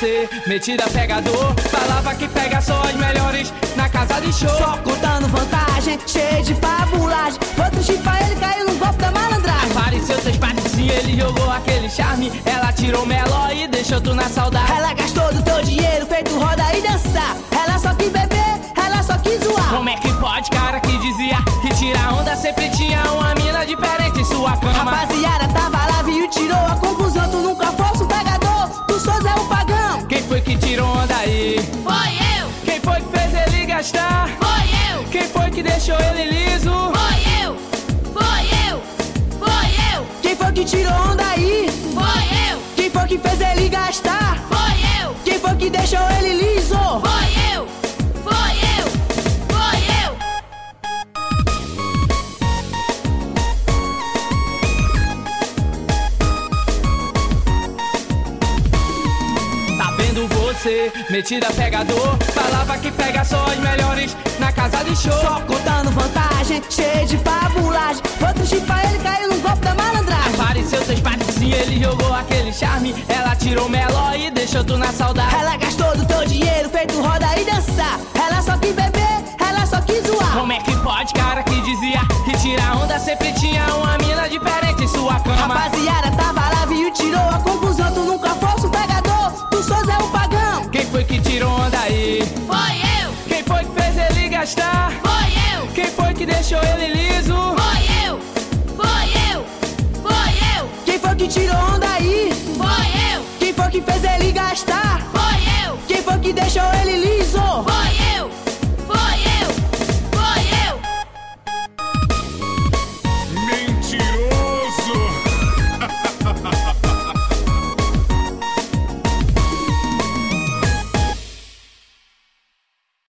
você, metida pegador. Falava que pega só as melhores na casa de show. Só contando vantagem, cheio de pabulagem. Outro chifre ele caiu no golpe da malandragem. Apareceu seus patricinhos, ele jogou aquele charme. Ela tirou meló e deixou tu na saudade. Ela gastou do teu dinheiro, feito roda e dançar. Ela só quis beber, ela só quis zoar. Como é que pode, cara, que dizia que tirar onda sempre tinha uma mina diferente em sua cama? Rapaziada, tava lá, viu, tirou a conclusão. Tu nunca fosse um pegador, tu só é um pagão. Quem foi que tirou onda aí? Foi eu, Quem foi que fez ele gastar? foi eu, Quem foi que deixou ele liso? foi eu, foi eu, foi eu, Quem foi que tirou onda aí? foi eu, Quem foi que fez ele gastar? foi eu, Quem foi que deixou ele liso? foi eu, foi eu, foi eu. Tá vendo você, metida pegador. Falava que pega só as melhores na casa de show. Só contando vantagem, cheio de pabulagem. Outro chifre ele caiu no golpe da malandragem. Apareceu seus patricinhos, ele jogou aquele charme. Ela tirou meló e deixou tu na saudade. Ela gastou do teu dinheiro, feito roda e dançar. Ela só quis beber, ela só quis zoar. Como é que pode, cara, que dizia que tirar onda sempre tinha uma mina diferente em sua cama? Rapaziada,